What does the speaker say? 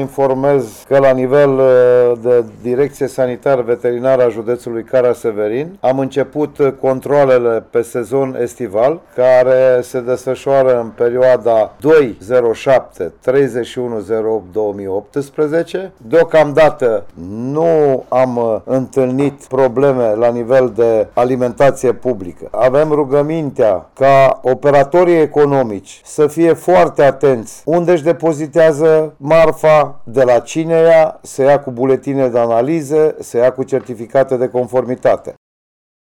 informez că la nivel de Direcție Sanitară Veterinară a județului Cara-Severin am început controalele pe sezon estival, care se desfășoară în perioada 2/07-31/08/2018. Deocamdată nu am întâlnit probleme la nivel de alimentație publică. Avem rugămintea ca operatorii economici să fie foarte atenți unde își depozitează marfa, de la cine ia, să ia cu buletine de analize, să ia cu certificate de conformitate.